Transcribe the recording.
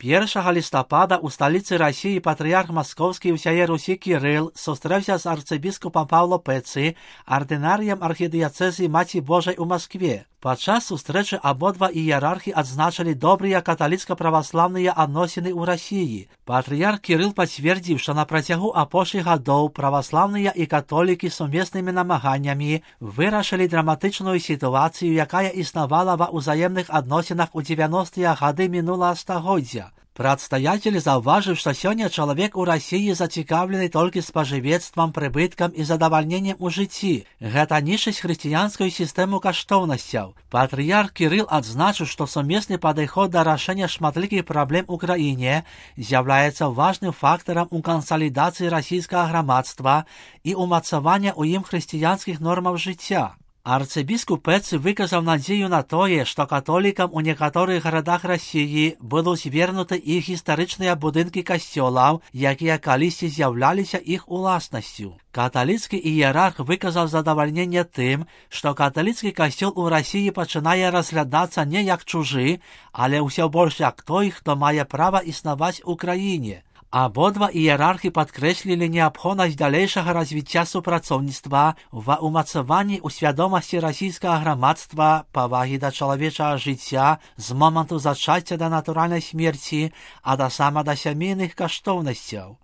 1 листопада у столиці Росії патріарх Московський всієї Русі Кирил зустрівся з арцибіскупом Павло Пеци, ординарієм архідіацезії Матії Божої у Москві. Падчас сустрэчы абодва ієрархі адзначылі добрыя каталіцка-праваслаўныя адносіны ў Расіі. Патрыярх Кірыл пацвердзіў, што на працягу апошніх гадоў праваслаўныя і католікі сумеснымі намаганнямі вырашылі драматычную сітуацыю, якая існавала ва ўзаемных адносінах у 90-е гады мінулага стагоддзя. Прадстаяцель заўважыў, што сёння чалавек у Расіі зацікаўлены толькі спажывецтвам, прыбыткам і задавальненнем у жыцці. Гэта нішчыць хрысціянскую сістэму каштоўнасцяў. Патрыярх Кірыл адзначыў, што сумесны падыход да рашэння шматлікіх праблем у краіне з'яўляецца важным фактарам у кансалідацыі расійскага грамадства і ўмацавання ў ім хрысціянскіх нормаў жыцця. Арцыбіскуп Пецы выказаў надзею на тое, што католікам у некаторых гарадах Расіі будуць вернуты іх гістарычныя будынкі касцёлаў, якія калісьці з'яўляліся іх уласнасцю. Каталіцкі іерарх выказаў задавальненне тым, што каталіцкі касцёл у Расіі пачынае разглядацца не як чужы, але ўсё больш як той, хто мае права існаваць у краіне. Абодва іерархі падкрэслілі неабходнасць далейшага развіцця супрацоўніцтва ва ўмацаванні ў свядомасці расійскага грамадства павагі да чалавечага жыцця з моманту зачацця да натуральнай смерці, а таксама да сямейных каштоўнасцяў.